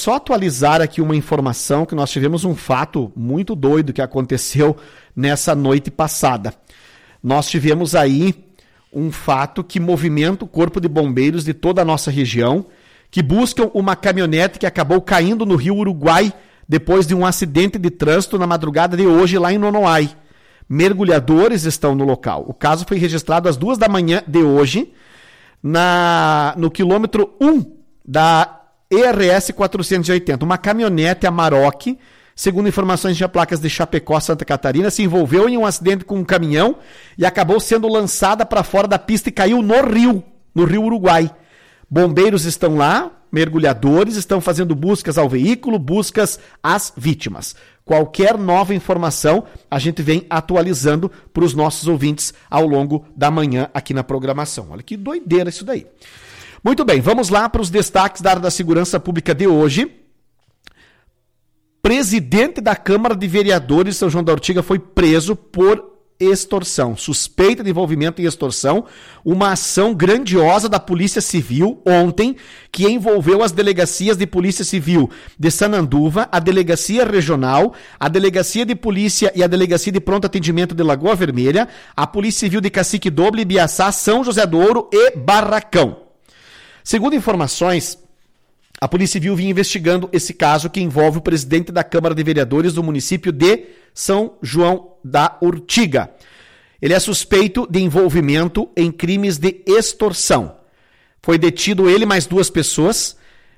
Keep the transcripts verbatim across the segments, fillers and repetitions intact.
Só atualizar aqui uma informação que nós tivemos um fato muito doido que aconteceu nessa noite passada. Nós tivemos aí um fato que movimenta o Corpo de Bombeiros de toda a nossa região, que buscam uma caminhonete que acabou caindo no Rio Uruguai depois de um acidente de trânsito na madrugada de hoje lá em Nonoai. Mergulhadores estão no local. O caso foi registrado às duas da manhã de hoje, na, no quilômetro um da E R S quatrocentos e oitenta. Uma caminhonete Amarok, segundo informações de placas de Chapecó, Santa Catarina, se envolveu em um acidente com um caminhão e acabou sendo lançada para fora da pista e caiu no rio, no Rio Uruguai. Bombeiros estão lá, mergulhadores estão fazendo buscas ao veículo, buscas às vítimas. Qualquer nova informação a gente vem atualizando para os nossos ouvintes ao longo da manhã aqui na programação. Olha que doideira isso daí. Muito bem, vamos lá para os destaques da área da segurança pública de hoje. Presidente da Câmara de Vereadores de São João da Ortiga foi preso por extorsão, suspeita de envolvimento em extorsão, uma ação grandiosa da Polícia Civil ontem, que envolveu as delegacias de Polícia Civil de Sananduva, a Delegacia Regional, a Delegacia de Polícia e a Delegacia de Pronto Atendimento de Lagoa Vermelha, a Polícia Civil de Cacique Doble, Ibiaçá, São José do Ouro e Barracão. Segundo informações, a Polícia Civil vinha investigando esse caso que envolve o presidente da Câmara de Vereadores do município de São João da Ortiga. Ele é suspeito de envolvimento em crimes de extorsão. Foi detido ele mais duas pessoas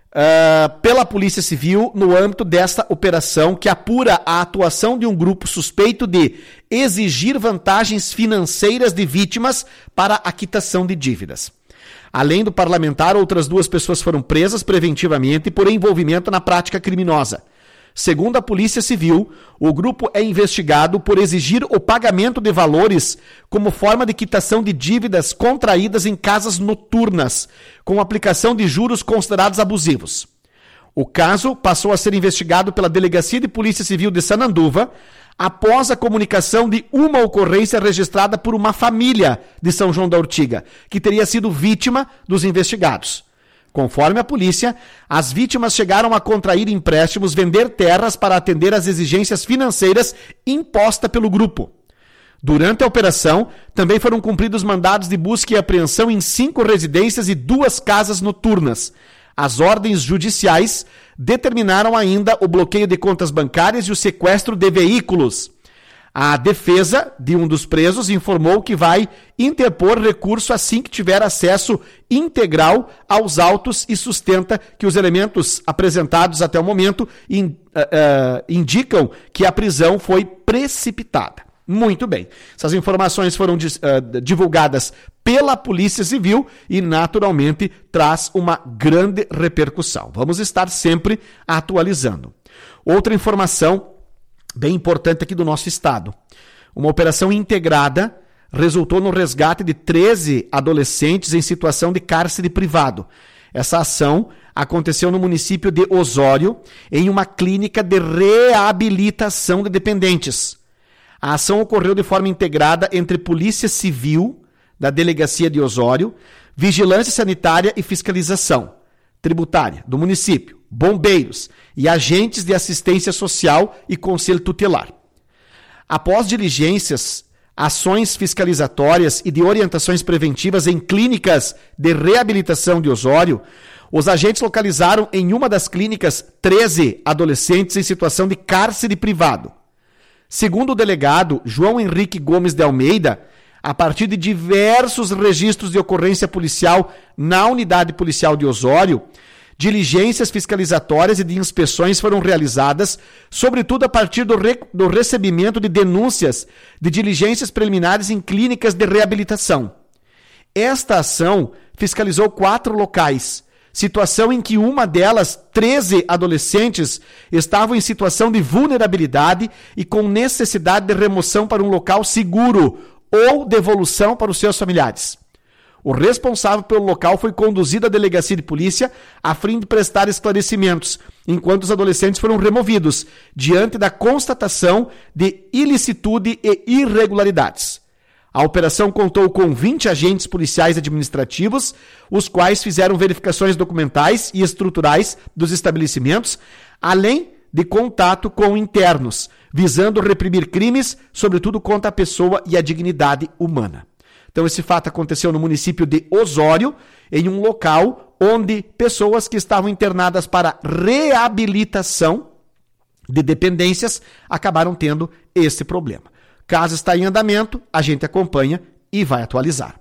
uh, pela Polícia Civil no âmbito desta operação que apura a atuação de um grupo suspeito de exigir vantagens financeiras de vítimas para a quitação de dívidas. Além do parlamentar, outras duas pessoas foram presas preventivamente por envolvimento na prática criminosa. Segundo a Polícia Civil, o grupo é investigado por exigir o pagamento de valores como forma de quitação de dívidas contraídas em casas noturnas, com aplicação de juros considerados abusivos. O caso passou a ser investigado pela Delegacia de Polícia Civil de Sananduva, após a comunicação de uma ocorrência registrada por uma família de São João da Ortiga, que teria sido vítima dos investigados. Conforme a polícia, as vítimas chegaram a contrair empréstimos, vender terras para atender às exigências financeiras impostas pelo grupo. Durante a operação, também foram cumpridos mandados de busca e apreensão em cinco residências e duas casas noturnas. As ordens judiciais determinaram ainda o bloqueio de contas bancárias e o sequestro de veículos. A defesa de um dos presos informou que vai interpor recurso assim que tiver acesso integral aos autos e sustenta que os elementos apresentados até o momento in, uh, uh, indicam que a prisão foi precipitada. Muito bem. Essas informações foram uh, divulgadas pela Polícia Civil e, naturalmente, traz uma grande repercussão. Vamos estar sempre atualizando. Outra informação bem importante aqui do nosso estado. Uma operação integrada resultou no resgate de treze adolescentes em situação de cárcere privado. Essa ação aconteceu no município de Osório, em uma clínica de reabilitação de dependentes. A ação ocorreu de forma integrada entre Polícia Civil da Delegacia de Osório, Vigilância Sanitária e Fiscalização Tributária do município, bombeiros e agentes de assistência social e conselho tutelar. Após diligências, ações fiscalizatórias e de orientações preventivas em clínicas de reabilitação de Osório, os agentes localizaram em uma das clínicas treze adolescentes em situação de cárcere privado. Segundo o delegado João Henrique Gomes de Almeida, a partir de diversos registros de ocorrência policial na unidade policial de Osório, diligências fiscalizatórias e de inspeções foram realizadas, sobretudo a partir do, re... do recebimento de denúncias de diligências preliminares em clínicas de reabilitação. Esta ação fiscalizou quatro locais, situação em que uma delas, treze adolescentes, estavam em situação de vulnerabilidade e com necessidade de remoção para um local seguro ou devolução para os seus familiares. O responsável pelo local foi conduzido à delegacia de polícia a fim de prestar esclarecimentos, enquanto os adolescentes foram removidos, diante da constatação de ilicitude e irregularidades. A operação contou com vinte agentes policiais administrativos, os quais fizeram verificações documentais e estruturais dos estabelecimentos, além de contato com internos, visando reprimir crimes, sobretudo contra a pessoa e a dignidade humana. Então, esse fato aconteceu no município de Osório, em um local onde pessoas que estavam internadas para reabilitação de dependências acabaram tendo esse problema. Caso está em andamento, a gente acompanha e vai atualizar.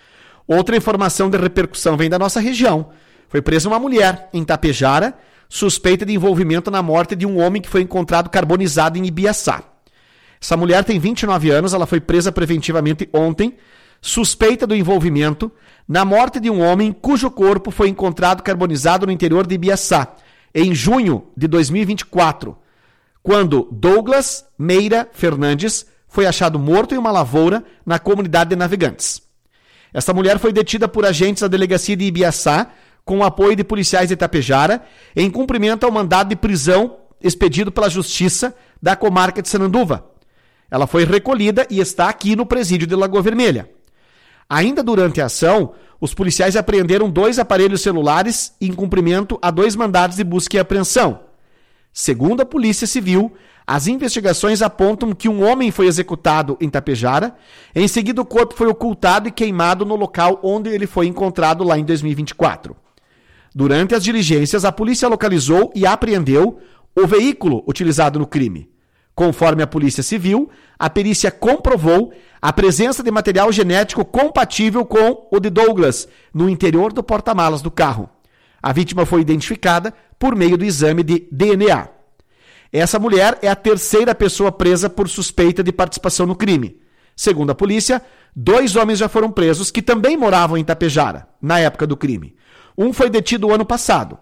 Outra informação de repercussão vem da nossa região. Foi presa uma mulher em Tapejara, suspeita de envolvimento na morte de um homem que foi encontrado carbonizado em Ibiaçá. Essa mulher tem vinte e nove anos, ela foi presa preventivamente ontem, suspeita do envolvimento na morte de um homem cujo corpo foi encontrado carbonizado no interior de Ibiaçá, em junho de dois mil e vinte e quatro, quando Douglas Meira Fernandes foi achado morto em uma lavoura na comunidade de Navegantes. Essa mulher foi detida por agentes da delegacia de Ibiaçá, com o apoio de policiais de Itapejara, em cumprimento ao mandado de prisão expedido pela Justiça da comarca de Sananduva. Ela foi recolhida e está aqui no presídio de Lagoa Vermelha. Ainda durante a ação, os policiais apreenderam dois aparelhos celulares em cumprimento a dois mandados de busca e apreensão. Segundo a Polícia Civil, as investigações apontam que um homem foi executado em Tapejara, em seguida o corpo foi ocultado e queimado no local onde ele foi encontrado lá em dois mil e vinte e quatro. Durante as diligências, a polícia localizou e apreendeu o veículo utilizado no crime. Conforme a Polícia Civil, a perícia comprovou a presença de material genético compatível com o de Douglas no interior do porta-malas do carro. A vítima foi identificada por meio do exame de D N A. Essa mulher é a terceira pessoa presa por suspeita de participação no crime. Segundo a polícia, dois homens já foram presos que também moravam em Tapejara, na época do crime. Um foi detido ano passado.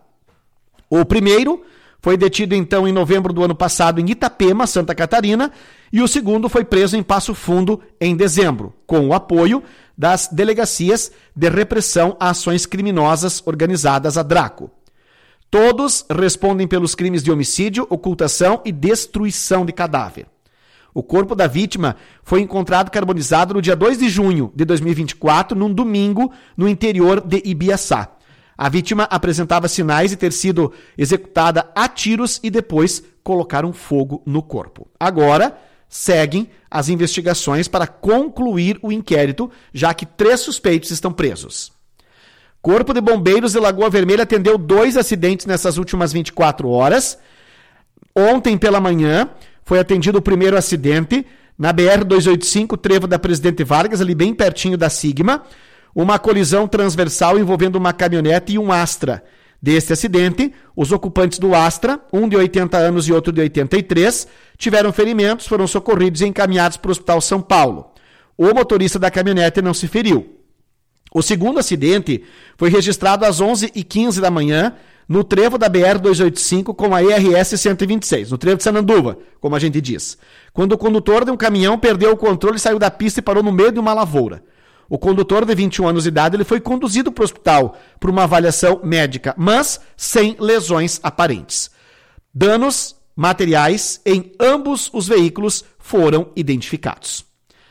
O primeiro foi detido, então, em novembro do ano passado em Itapema, Santa Catarina, e o segundo foi preso em Passo Fundo em dezembro, com o apoio das delegacias de repressão a ações criminosas organizadas, a DRACO. Todos respondem pelos crimes de homicídio, ocultação e destruição de cadáver. O corpo da vítima foi encontrado carbonizado no dia dois de junho de dois mil e vinte e quatro, num domingo, no interior de Ibiaçá. A vítima apresentava sinais de ter sido executada a tiros e depois colocaram fogo no corpo. Agora, seguem as investigações para concluir o inquérito, já que três suspeitos estão presos. Corpo de Bombeiros de Lagoa Vermelha atendeu dois acidentes nessas últimas vinte e quatro horas. Ontem pela manhã foi atendido o primeiro acidente na B R duzentos e oitenta e cinco, trevo da Presidente Vargas, ali bem pertinho da Sigma. Uma colisão transversal envolvendo uma caminhonete e um Astra. Deste acidente, os ocupantes do Astra, um de oitenta anos e outro de oitenta e três, tiveram ferimentos, foram socorridos e encaminhados para o Hospital São Paulo. O motorista da caminhonete não se feriu. O segundo acidente foi registrado às onze e quinze da manhã, no trevo da B R duzentos e oitenta e cinco com a E R S cento e vinte e seis, no trevo de Sananduva, como a gente diz. Quando o condutor de um caminhão perdeu o controle, saiu da pista e parou no meio de uma lavoura. O condutor de vinte e um anos de idade ele foi conduzido para o hospital por uma avaliação médica, mas sem lesões aparentes. Danos materiais em ambos os veículos foram identificados.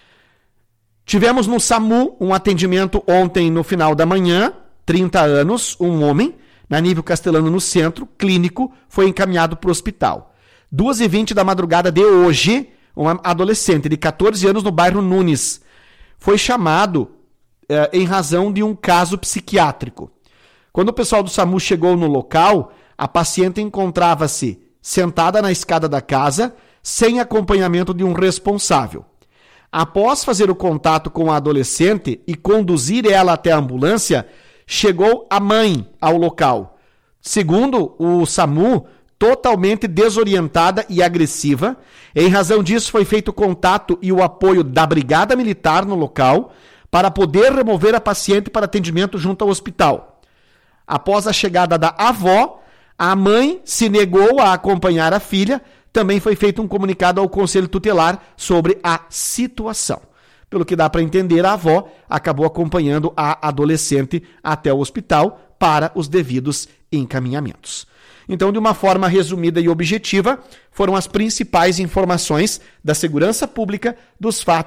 Tivemos no SAMU um atendimento ontem no final da manhã, trinta anos, um homem, na Nível Castelano no centro, clínico, foi encaminhado para o hospital. duas e vinte da madrugada de hoje, um adolescente de catorze anos no bairro Nunes, foi chamado eh, em razão de um caso psiquiátrico. Quando o pessoal do SAMU chegou no local, a paciente encontrava-se sentada na escada da casa, sem acompanhamento de um responsável. Após fazer o contato com a adolescente e conduzir ela até a ambulância, chegou a mãe ao local. Segundo o SAMU, totalmente desorientada e agressiva. Em razão disso, foi feito o contato e o apoio da Brigada Militar no local para poder remover a paciente para atendimento junto ao hospital. Após a chegada da avó, a mãe se negou a acompanhar a filha. Também foi feito um comunicado ao Conselho Tutelar sobre a situação. Pelo que dá para entender, a avó acabou acompanhando a adolescente até o hospital para os devidos encaminhamentos. Então, de uma forma resumida e objetiva, foram as principais informações da segurança pública dos fatos